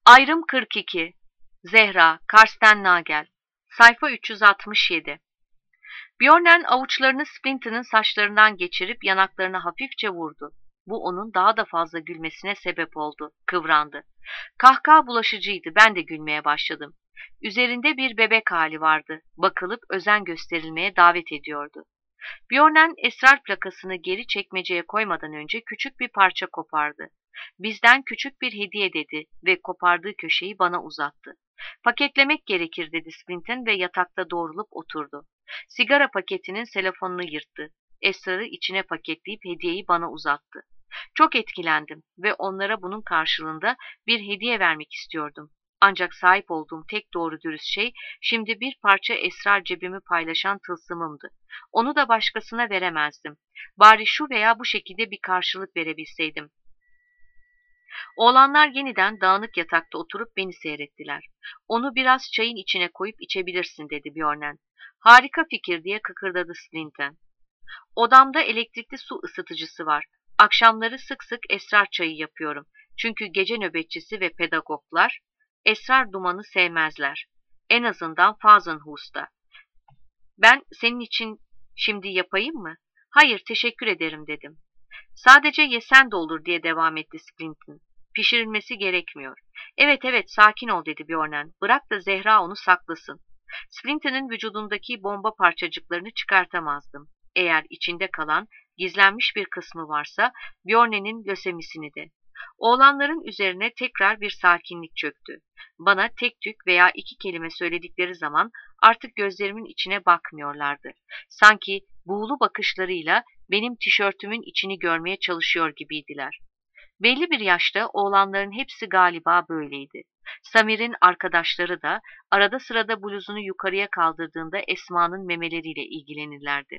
Ayrım 42. Zehra, Karsten Nagel. Sayfa 367. Björnen avuçlarını Splinter'ın saçlarından geçirip yanaklarına hafifçe vurdu. Bu onun daha da fazla gülmesine sebep oldu. Kıvrandı. Kahkaha bulaşıcıydı. Ben de gülmeye başladım. Üzerinde bir bebek hali vardı. Bakılıp özen gösterilmeye davet ediyordu. Björnen esrar plakasını geri çekmeceye koymadan önce küçük bir parça kopardı. Bizden küçük bir hediye dedi ve kopardığı köşeyi bana uzattı. Paketlemek gerekir dedi Splinter ve yatakta doğrulup oturdu. Sigara paketinin selofonunu yırttı. Esrarı içine paketleyip hediyeyi bana uzattı. Çok etkilendim ve onlara bunun karşılığında bir hediye vermek istiyordum. Ancak sahip olduğum tek doğru dürüst şey şimdi bir parça esrar cebimi paylaşan tılsımımdı. Onu da başkasına veremezdim. Bari şu veya bu şekilde bir karşılık verebilseydim. Oğlanlar yeniden dağınık yatakta oturup beni seyrettiler. Onu biraz çayın içine koyup içebilirsin dedi Björnen. Harika fikir diye kıkırdadı Splinter. Odamda elektrikli su ısıtıcısı var. Akşamları sık sık esrar çayı yapıyorum. Çünkü gece nöbetçisi ve pedagoglar esrar dumanı sevmezler. En azından Fazenhus'ta. Ben senin için şimdi yapayım mı? Hayır, teşekkür ederim dedim. Sadece yesen de olur diye devam etti Splinter. Pişirilmesi gerekmiyor. Evet, sakin ol dedi Björnen. Bırak da Zehra onu saklasın. Splinter'ın vücudundaki bomba parçacıklarını çıkartamazdım. Eğer içinde kalan, gizlenmiş bir kısmı varsa Björnen'in lösemisini de. Oğlanların üzerine tekrar bir sakinlik çöktü. Bana tek tük veya iki kelime söyledikleri zaman artık gözlerimin içine bakmıyorlardı. Sanki buğulu bakışlarıyla benim tişörtümün içini görmeye çalışıyor gibiydiler. Belli bir yaşta oğlanların hepsi galiba böyleydi. Samir'in arkadaşları da arada sırada bluzunu yukarıya kaldırdığında Esma'nın memeleriyle ilgilenirlerdi.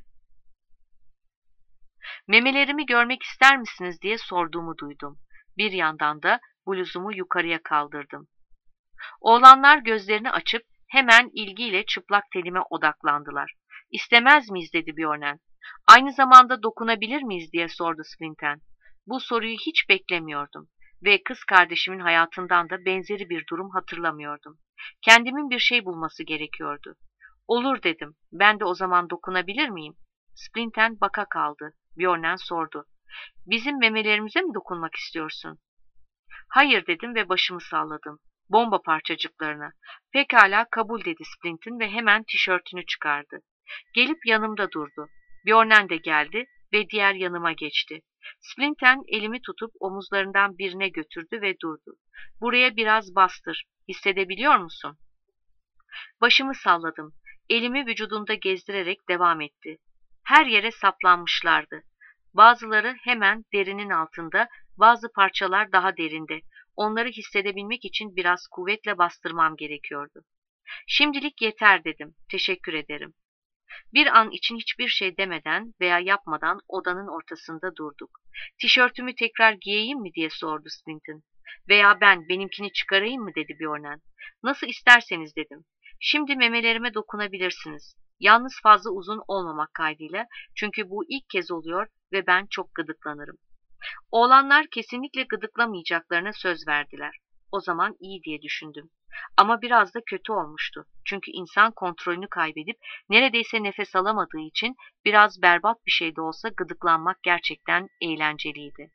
Memelerimi görmek ister misiniz diye sorduğumu duydum. Bir yandan da bluzumu yukarıya kaldırdım. Oğlanlar gözlerini açıp hemen ilgiyle çıplak tenime odaklandılar. İstemez miyiz dedi Björnen. Aynı zamanda dokunabilir miyiz diye sordu Splinter. Bu soruyu hiç beklemiyordum ve kız kardeşimin hayatından da benzeri bir durum hatırlamıyordum. Kendimin bir şey bulması gerekiyordu. Olur dedim. Ben de o zaman dokunabilir miyim? Splinter baka kaldı. Björnen sordu. Bizim memelerimize mi dokunmak istiyorsun? Hayır dedim ve başımı salladım. Bomba parçacıklarına. Pekala kabul dedi Splinter ve hemen tişörtünü çıkardı. Gelip yanımda durdu. Björnen de geldi ve diğer yanıma geçti. Splinter elimi tutup omuzlarından birine götürdü ve durdu. Buraya biraz bastır. Hissedebiliyor musun? Başımı salladım. Elimi vücudunda gezdirerek devam etti. Her yere saplanmışlardı. Bazıları hemen derinin altında, bazı parçalar daha derinde. Onları hissedebilmek için biraz kuvvetle bastırmam gerekiyordu. Şimdilik yeter dedim. Teşekkür ederim. Bir an için hiçbir şey demeden veya yapmadan odanın ortasında durduk. Tişörtümü tekrar giyeyim mi diye sordu Splinter. Veya ben benimkini çıkarayım mı dedi Björnen. Nasıl isterseniz dedim. Şimdi memelerime dokunabilirsiniz. Yalnız fazla uzun olmamak kaydıyla çünkü bu ilk kez oluyor ve ben çok gıdıklanırım. Oğlanlar kesinlikle gıdıklamayacaklarına söz verdiler. O zaman iyi diye düşündüm. Ama biraz da kötü olmuştu. Çünkü insan kontrolünü kaybedip neredeyse nefes alamadığı için biraz berbat bir şey de olsa gıdıklanmak gerçekten eğlenceliydi.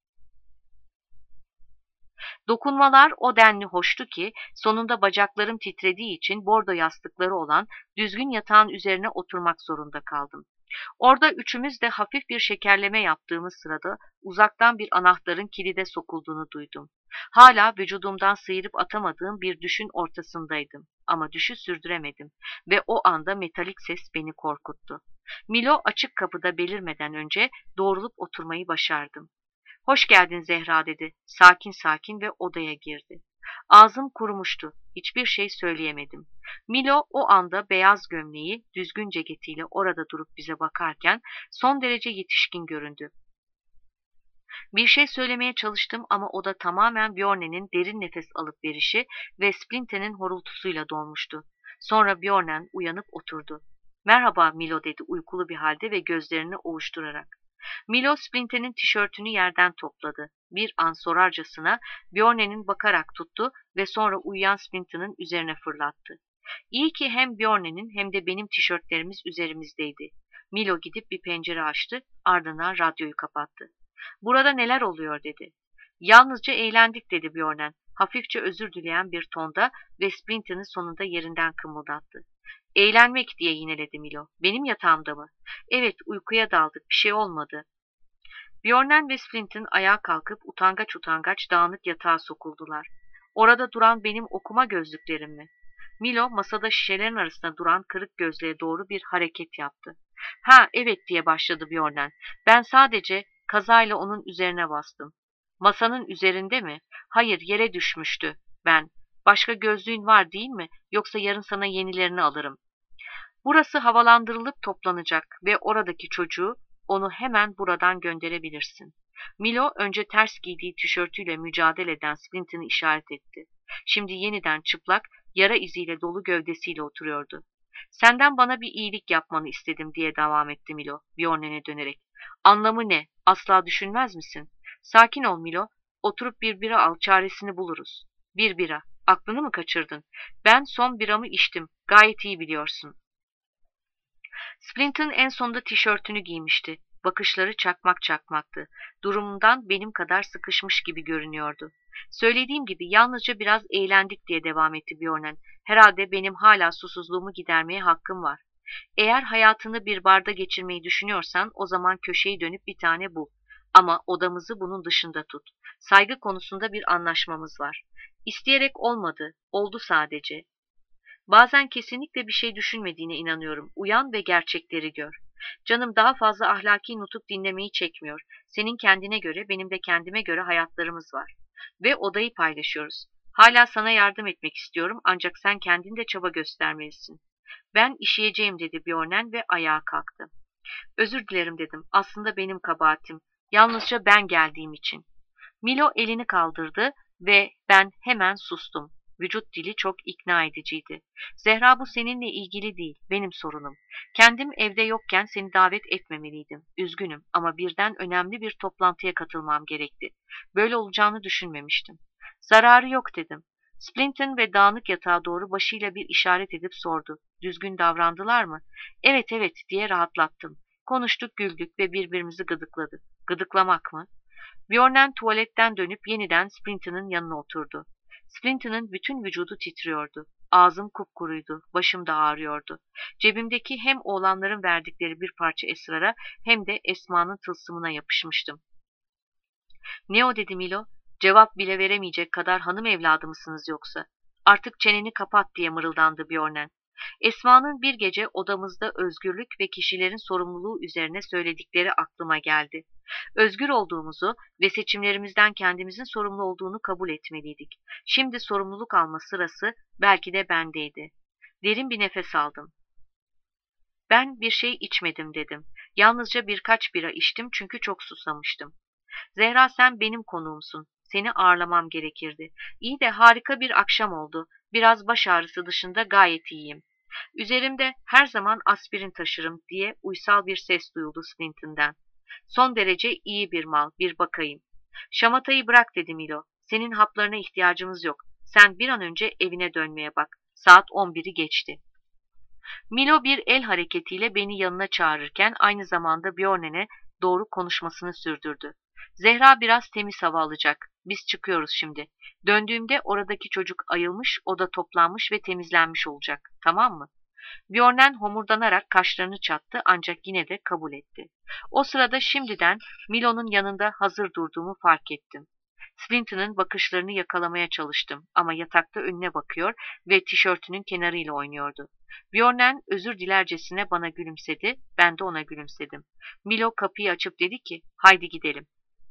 Dokunmalar o denli hoştu ki sonunda bacaklarım titrediği için bordo yastıkları olan düzgün yatağın üzerine oturmak zorunda kaldım. Orada üçümüz de hafif bir şekerleme yaptığımız sırada uzaktan bir anahtarın kilide sokulduğunu duydum. Hala vücudumdan sıyırıp atamadığım bir düşün ortasındaydım ama düşü sürdüremedim ve o anda metalik ses beni korkuttu. Milo açık kapıda belirmeden önce doğrulup oturmayı başardım. Hoş geldin Zehra dedi. Sakin sakin ve odaya girdi. Ağzım kurumuştu. Hiçbir şey söyleyemedim. Milo o anda beyaz gömleği düzgün ceketiyle orada durup bize bakarken son derece yetişkin göründü. Bir şey söylemeye çalıştım ama oda tamamen Björnen'in derin nefes alıp verişi ve Splinter'in horultusuyla dolmuştu. Sonra Björnen uyanıp oturdu. Merhaba Milo dedi uykulu bir halde ve gözlerini ovuşturarak. Milo Splinter'in tişörtünü yerden topladı. bir an sorarcasına Bjorne'nin bakarak tuttu ve sonra uyuyan Splinter'ın üzerine fırlattı. İyi ki hem Bjorne'nin hem de benim tişörtlerimiz üzerimizdeydi. Milo gidip bir pencere açtı, ardından radyoyu kapattı. "Burada neler oluyor?" dedi. "Yalnızca eğlendik," dedi Bjornen, hafifçe özür dileyen bir tonda ve Splinter'ın sonunda yerinden kımıldattı. "Eğlenmek," diye yineledi Milo. "Benim yatağımda mı?" "Evet, uykuya daldık, bir şey olmadı." Bjornen ve Splinter ayağa kalkıp utangaç utangaç dağınık yatağa sokuldular. "Orada duran benim okuma gözlüklerim mi?" Milo masada şişelerin arasında duran kırık gözlüğe doğru bir hareket yaptı. "Ha, evet," diye başladı Bjornen. "Ben sadece kazayla onun üzerine bastım." "Masanın üzerinde mi?" "Hayır, yere düşmüştü." "Ben. Başka gözlüğün var değil mi? Yoksa yarın sana yenilerini alırım." "Burası havalandırılıp toplanacak ve oradaki çocuğu, onu hemen buradan gönderebilirsin." Milo önce ters giydiği tişörtüyle mücadele eden Splinter'ı işaret etti. Şimdi yeniden çıplak, yara iziyle dolu gövdesiyle oturuyordu. "Senden bana bir iyilik yapmanı istedim," diye devam etti Milo, Bjorn'e dönerek. "Anlamı ne? Asla düşünmez misin?" "Sakin ol Milo. Oturup bir bira al, çaresini buluruz." "Bir bira. Aklını mı kaçırdın? Ben son biramı içtim. Gayet iyi biliyorsun." Splinter en sonunda tişörtünü giymişti. Bakışları çakmak çakmaktı. Durumundan benim kadar sıkışmış gibi görünüyordu. "Söylediğim gibi yalnızca biraz eğlendik," diye devam etti Bjornen. "Herhalde benim hala susuzluğumu gidermeye hakkım var. Eğer hayatını bir barda geçirmeyi düşünüyorsan o zaman köşeyi dönüp bir tane bul. Ama odamızı bunun dışında tut. Saygı konusunda bir anlaşmamız var. İsteyerek olmadı, oldu sadece. Bazen kesinlikle bir şey düşünmediğine inanıyorum. Uyan ve gerçekleri gör. Canım daha fazla ahlaki nutuk dinlemeyi çekmiyor. Senin kendine göre, benim de kendime göre hayatlarımız var. Ve odayı paylaşıyoruz. Hala sana yardım etmek istiyorum ancak sen kendin de çaba göstermelisin." "Ben işeyeceğim," dedi Bjornen ve ayağa kalktı. "Özür dilerim," dedim. "Aslında benim kabahatim. Yalnızca ben geldiğim için." Milo elini kaldırdı ve ben hemen sustum. Vücut dili çok ikna ediciydi. "Zehra, bu seninle ilgili değil, benim sorunum. Kendim evde yokken seni davet etmemeliydim. Üzgünüm ama birden önemli bir toplantıya katılmam gerekti. Böyle olacağını düşünmemiştim." "Zararı yok," dedim. Splinter ve dağınık yatağa doğru başıyla bir işaret edip sordu. "Düzgün davrandılar mı?" "Evet, evet," diye rahatlattım. "Konuştuk, güldük ve birbirimizi gıdıkladık." "Gıdıklamak mı?" Bjornen tuvaletten dönüp yeniden Splinter'ın yanına oturdu. Splinter'ın bütün vücudu titriyordu. Ağzım kupkuruydu, başım da ağrıyordu. Cebimdeki hem oğlanların verdikleri bir parça esrara hem de Esma'nın tılsımına yapışmıştım. "Ne o?" dedi Milo. "Cevap bile veremeyecek kadar hanım evladı mısınız yoksa?" "Artık çeneni kapat," diye mırıldandı Bjornen. Esma'nın bir gece odamızda özgürlük ve kişilerin sorumluluğu üzerine söyledikleri aklıma geldi. Özgür olduğumuzu ve seçimlerimizden kendimizin sorumlu olduğunu kabul etmeliydik. Şimdi sorumluluk alma sırası belki de bendeydi. Derin bir nefes aldım. "Ben bir şey içmedim," dedim. "Yalnızca birkaç bira içtim çünkü çok susamıştım." "Zehra, sen benim konuğumsun. Seni ağırlamam gerekirdi. İyi de harika bir akşam oldu. Biraz baş ağrısı dışında gayet iyiyim." "Üzerimde her zaman aspirin taşırım," diye uysal bir ses duyuldu Splinter'den. "Son derece iyi bir mal, bir bakayım." "Şamatayı bırak," dedi Milo. "Senin haplarına ihtiyacımız yok. Sen bir an önce evine dönmeye bak. Saat 11'i geçti." Milo bir el hareketiyle beni yanına çağırırken aynı zamanda Bjorn'e doğru konuşmasını sürdürdü. "Zehra biraz temiz hava alacak. Biz çıkıyoruz şimdi. Döndüğümde oradaki çocuk ayılmış, oda toplanmış ve temizlenmiş olacak. Tamam mı?" Bjornen homurdanarak kaşlarını çattı ancak yine de kabul etti. O sırada şimdiden Milo'nun yanında hazır durduğumu fark ettim. Splinter'ın bakışlarını yakalamaya çalıştım ama yatakta önüne bakıyor ve tişörtünün kenarıyla oynuyordu. Bjornen özür dilercesine bana gülümsedi, ben de ona gülümsedim. Milo kapıyı açıp dedi ki, "Haydi gidelim."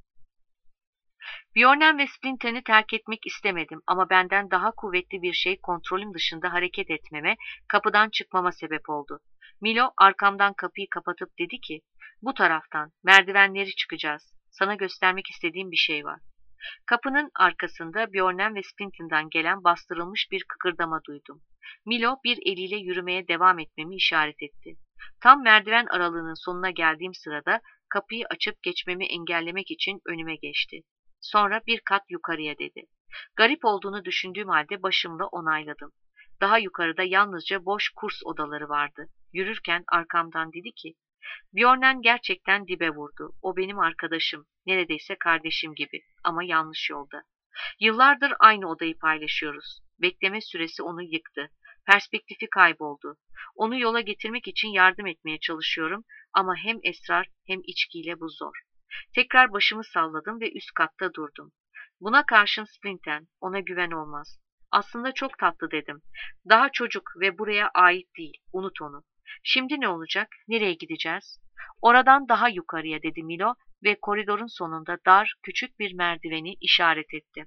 Bjornen ve Splinter'ı terk etmek istemedim ama benden daha kuvvetli bir şey kontrolüm dışında hareket etmeme, kapıdan çıkmama sebep oldu. Milo arkamdan kapıyı kapatıp dedi ki, "Bu taraftan, merdivenleri çıkacağız. Sana göstermek istediğim bir şey var." Kapının arkasında Bjornen ve Splinter'dan gelen bastırılmış bir kıkırdama duydum. Milo bir eliyle yürümeye devam etmemi işaret etti. Tam merdiven aralığının sonuna geldiğim sırada kapıyı açıp geçmemi engellemek için önüme geçti. Sonra bir kat yukarıya dedi. Garip olduğunu düşündüğüm halde başımla onayladım. Daha yukarıda yalnızca boş kurs odaları vardı. Yürürken arkamdan dedi ki, Björnen gerçekten dibe vurdu. O benim arkadaşım, neredeyse kardeşim gibi ama yanlış yolda. Yıllardır aynı odayı paylaşıyoruz. Bekleme süresi onu yıktı. Perspektifi kayboldu. Onu yola getirmek için yardım etmeye çalışıyorum ama hem esrar hem içkiyle bu zor. Tekrar başımı salladım ve üst katta durdum. Buna karşın Splinten, ona güven olmaz. Aslında çok tatlı dedim. Daha çocuk ve buraya ait değil, unut onu. Şimdi ne olacak, nereye gideceğiz? Oradan daha yukarıya dedi Milo ve koridorun sonunda dar, küçük bir merdiveni işaret etti.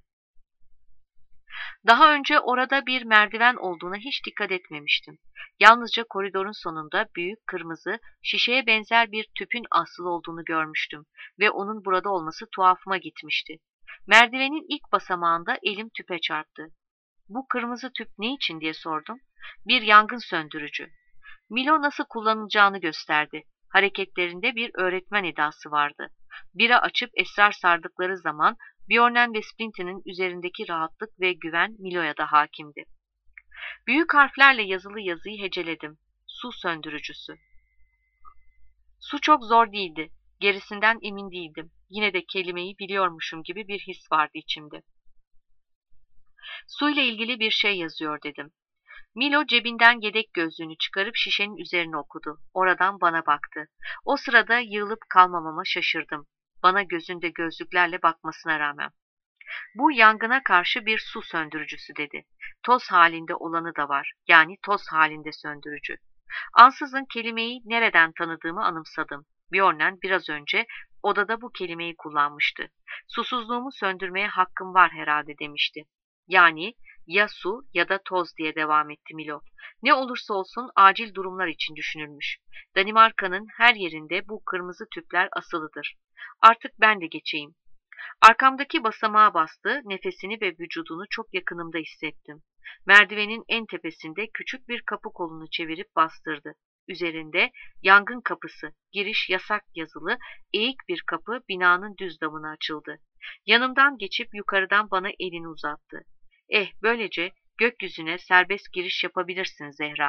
Daha önce orada bir merdiven olduğuna hiç dikkat etmemiştim. Yalnızca koridorun sonunda büyük, kırmızı, şişeye benzer bir tüpün asılı olduğunu görmüştüm ve onun burada olması tuhafıma gitmişti. Merdivenin ilk basamağında elim tüpe çarptı. Bu kırmızı tüp ne için diye sordum. Bir yangın söndürücü. Milo nasıl kullanılacağını gösterdi. Hareketlerinde bir öğretmen edası vardı. Bira açıp esrar sardıkları zaman Björnen ve Splinter'ın üzerindeki rahatlık ve güven Milo'ya da hakimdi. Büyük harflerle yazılı yazıyı heceledim. Su söndürücüsü. Su çok zor değildi. Gerisinden emin değildim. Yine de kelimeyi biliyormuşum gibi bir his vardı içimde. Suyla ilgili bir şey yazıyor dedim. Milo cebinden yedek gözlüğünü çıkarıp şişenin üzerine okudu. Oradan bana baktı. O sırada yığılıp kalmamama şaşırdım. Bana gözünde gözlüklerle bakmasına rağmen. Bu yangına karşı bir su söndürücüsü dedi. Toz halinde olanı da var. Yani toz halinde söndürücü. Ansızın kelimeyi nereden tanıdığımı anımsadım. Björnen biraz önce odada bu kelimeyi kullanmıştı. Susuzluğumu söndürmeye hakkım var herhalde demişti. Yani ya su ya da toz diye devam etti Milo. Ne olursa olsun acil durumlar için düşünülmüş. Danimarka'nın her yerinde bu kırmızı tüpler asılıdır. Artık ben de geçeyim. Arkamdaki basamağa bastı, nefesini ve vücudunu çok yakınımda hissettim. Merdivenin en tepesinde küçük bir kapı kolunu çevirip bastırdı. Üzerinde yangın kapısı, giriş yasak yazılı eğik bir kapı binanın düz damına açıldı. Yanımdan geçip yukarıdan bana elini uzattı. Böylece gökyüzüne serbest giriş yapabilirsin Zehra.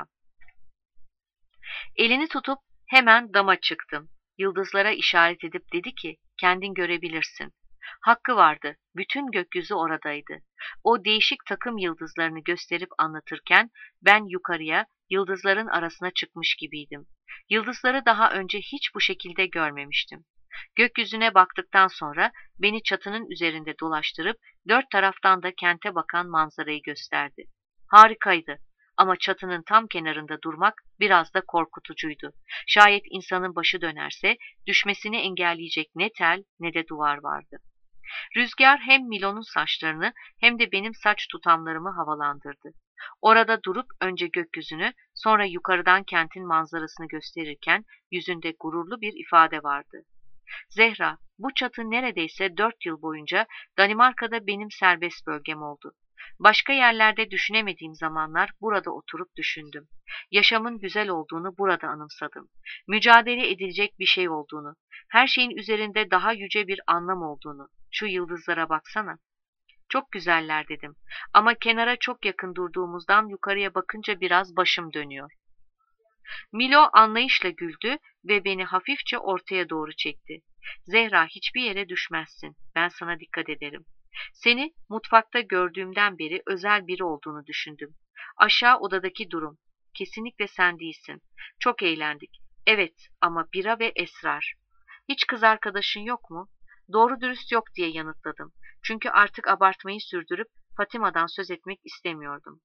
Elini tutup hemen dama çıktım. Yıldızlara işaret edip dedi ki, kendin görebilirsin. Hakkı vardı. Bütün gökyüzü oradaydı. O değişik takım yıldızlarını gösterip anlatırken ben yukarıya, yıldızların arasına çıkmış gibiydim. Yıldızları daha önce hiç bu şekilde görmemiştim. Gökyüzüne baktıktan sonra beni çatının üzerinde dolaştırıp dört taraftan da kente bakan manzarayı gösterdi. Harikaydı. Ama çatının tam kenarında durmak biraz da korkutucuydu. Şayet insanın başı dönerse düşmesini engelleyecek ne tel ne de duvar vardı. Rüzgar hem Milo'nun saçlarını hem de benim saç tutamlarımı havalandırdı. Orada durup önce gökyüzünü sonra yukarıdan kentin manzarasını gösterirken yüzünde gururlu bir ifade vardı. Zehra, bu çatı neredeyse 4 yıl boyunca Danimarka'da benim serbest bölgem oldu. Başka yerlerde düşünemediğim zamanlar burada oturup düşündüm. Yaşamın güzel olduğunu burada anımsadım. Mücadele edilecek bir şey olduğunu, her şeyin üzerinde daha yüce bir anlam olduğunu. Şu yıldızlara baksana. Çok güzeller dedim. Ama kenara çok yakın durduğumuzdan yukarıya bakınca biraz başım dönüyor. Milo anlayışla güldü ve beni hafifçe ortaya doğru çekti. Zehra hiçbir yere düşmezsin. Ben sana dikkat ederim. Seni mutfakta gördüğümden beri özel biri olduğunu düşündüm. Aşağı odadaki durum. Kesinlikle sen değilsin. Çok eğlendik. Evet ama bira ve esrar. Hiç kız arkadaşın yok mu? Doğru dürüst yok diye yanıtladım. Çünkü artık abartmayı sürdürüp Fatima'dan söz etmek istemiyordum.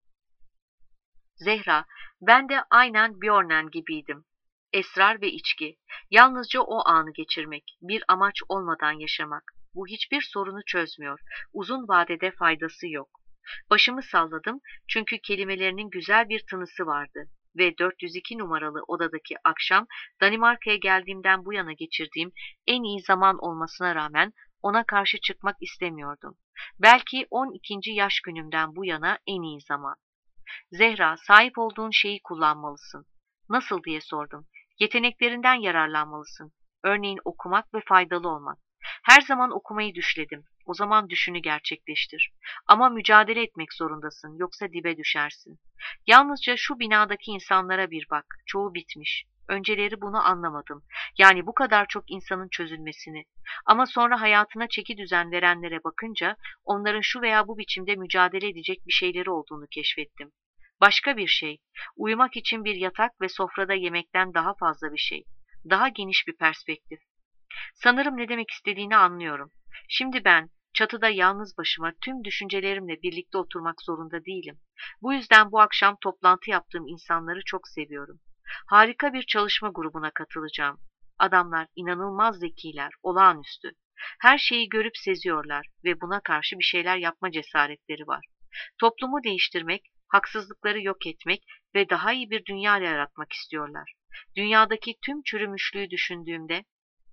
Zehra, ben de aynen Björnen gibiydim. Esrar ve içki. Yalnızca o anı geçirmek, bir amaç olmadan yaşamak. Bu hiçbir sorunu çözmüyor. Uzun vadede faydası yok. Başımı salladım çünkü kelimelerinin güzel bir tınısı vardı. Ve 402 numaralı odadaki akşam Danimarka'ya geldiğimden bu yana geçirdiğim en iyi zaman olmasına rağmen ona karşı çıkmak istemiyordum. Belki 12. yaş günümden bu yana en iyi zaman. Zehra, sahip olduğun şeyi kullanmalısın. Nasıl diye sordum. Yeteneklerinden yararlanmalısın. Örneğin okumak ve faydalı olmak. Her zaman okumayı düşledim. O zaman düşünü gerçekleştir. Ama mücadele etmek zorundasın, yoksa dibe düşersin. Yalnızca şu binadaki insanlara bir bak, çoğu bitmiş. Önceleri bunu anlamadım. Yani bu kadar çok insanın çözülmesini. Ama sonra hayatına çeki düzen verenlere bakınca onların şu veya bu biçimde mücadele edecek bir şeyleri olduğunu keşfettim. Başka bir şey, uyumak için bir yatak ve sofrada yemekten daha fazla bir şey. Daha geniş bir perspektif. Sanırım ne demek istediğini anlıyorum. Şimdi ben çatıda yalnız başıma tüm düşüncelerimle birlikte oturmak zorunda değilim. Bu yüzden bu akşam toplantı yaptığım insanları çok seviyorum. Harika bir çalışma grubuna katılacağım. Adamlar inanılmaz zekiler, olağanüstü. Her şeyi görüp seziyorlar ve buna karşı bir şeyler yapma cesaretleri var. Toplumu değiştirmek, haksızlıkları yok etmek ve daha iyi bir dünya yaratmak istiyorlar. Dünyadaki tüm çürümüşlüğü düşündüğümde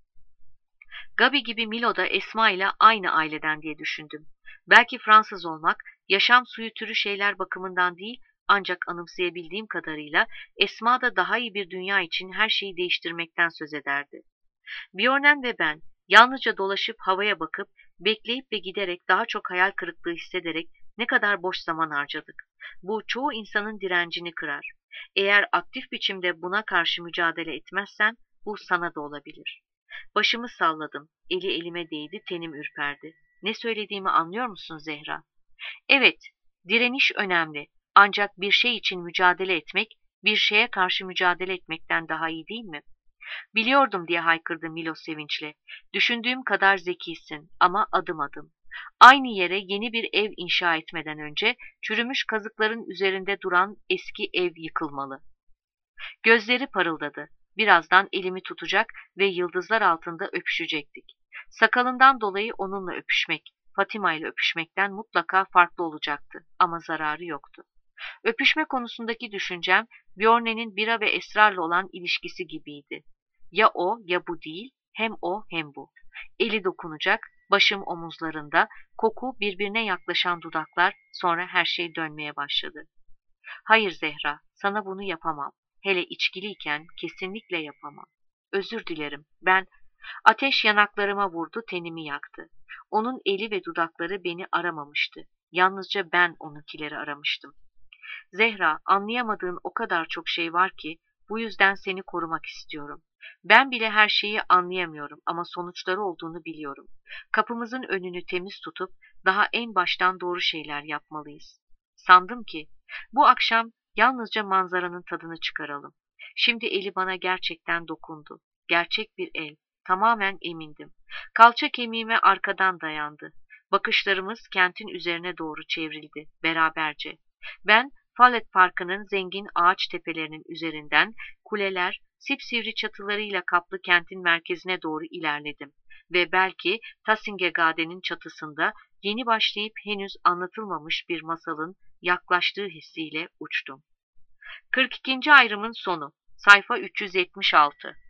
Gabi gibi Milo da Esma ile aynı aileden diye düşündüm. Belki Fransız olmak, yaşam suyu türü şeyler bakımından değil, ancak anımsayabildiğim kadarıyla Esma da daha iyi bir dünya için her şeyi değiştirmekten söz ederdi. Björnen ve ben yalnızca dolaşıp havaya bakıp, bekleyip ve giderek daha çok hayal kırıklığı hissederek ne kadar boş zaman harcadık. Bu çoğu insanın direncini kırar. Eğer aktif biçimde buna karşı mücadele etmezsen bu sana da olabilir. Başımı salladım. Eli elime değdi, tenim ürperdi. Ne söylediğimi anlıyor musun Zehra? Evet, direniş önemli. Ancak bir şey için mücadele etmek, bir şeye karşı mücadele etmekten daha iyi değil mi? Biliyordum diye haykırdı Milo sevinçle. Düşündüğüm kadar zekisin ama adım adım. Aynı yere yeni bir ev inşa etmeden önce çürümüş kazıkların üzerinde duran eski ev yıkılmalı. Gözleri parıldadı. Birazdan elimi tutacak ve yıldızlar altında öpüşecektik. Sakalından dolayı onunla öpüşmek, Fatima ile öpüşmekten mutlaka farklı olacaktı ama zararı yoktu. Öpüşme konusundaki düşüncem Björne'nin bira ve esrarla olan ilişkisi gibiydi. Ya o ya bu değil, hem o hem bu. Eli dokunacak, başım omuzlarında, koku birbirine yaklaşan dudaklar, sonra her şey dönmeye başladı. Hayır Zehra, sana bunu yapamam. Hele içkiliyken kesinlikle yapamam. Özür dilerim. Ateş yanaklarıma vurdu, tenimi yaktı. Onun eli ve dudakları beni aramamıştı. Yalnızca ben onunkileri aramıştım. Zehra, anlayamadığın o kadar çok şey var ki bu yüzden seni korumak istiyorum. Ben bile her şeyi anlayamıyorum ama sonuçları olduğunu biliyorum. Kapımızın önünü temiz tutup daha en baştan doğru şeyler yapmalıyız. Sandım ki bu akşam yalnızca manzaranın tadını çıkaralım. Şimdi eli bana gerçekten dokundu. Gerçek bir el. Tamamen emindim. Kalça kemiğime arkadan dayandı. Bakışlarımız kentin üzerine doğru çevrildi beraberce. Ben Fallet Parkı'nın zengin ağaç tepelerinin üzerinden kuleler, sipsivri çatılarıyla kaplı kentin merkezine doğru ilerledim ve belki Tassingegade'nin çatısında yeni başlayıp henüz anlatılmamış bir masalın yaklaştığı hissiyle uçtum. 42. ayrımın sonu. Sayfa 376.